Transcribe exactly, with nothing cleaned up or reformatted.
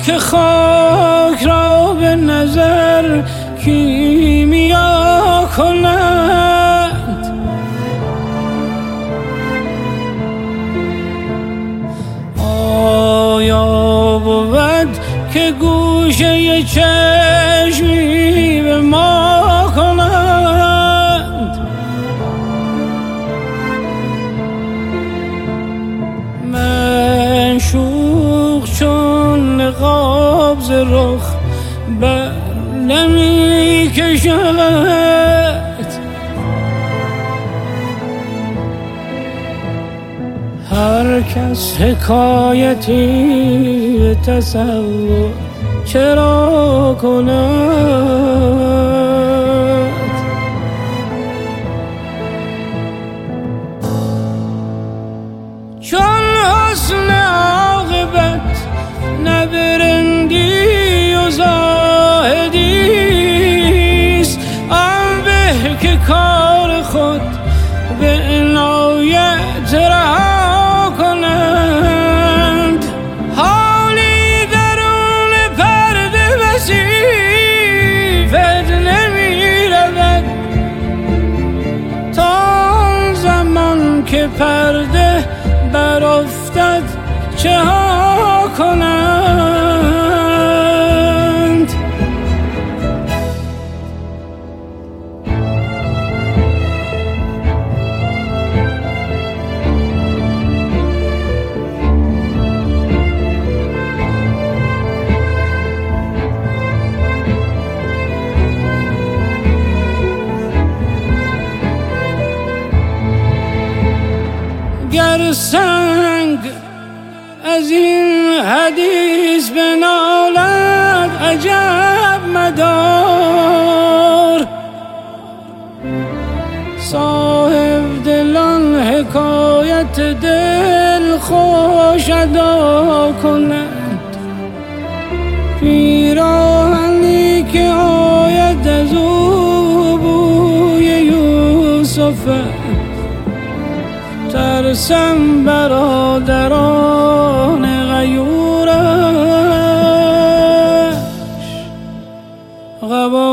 که خاک را به نظر کیمیا کند. آیا بود که گوشه چشمی به ما کند؟ منشوق چون نقاب ز رخ بر نمی کشد. هر کس حکایتی به تصور چرا کند؟ چون حسن عاقبت نه برندی و زاهدیست، آن به که کار خود به عنایت رها کنند. حالی درون پرده وصیفت نمی رود تا آن زمان که پرده برافتد چه ها کنند؟ گر سنگ از این حدیث بنالد عجب مدار. صاحب دلان حکایت دل خوش ادا کنند. پیراهنی که آید از او بوی یوسف، ترسم برادران غیورش قبا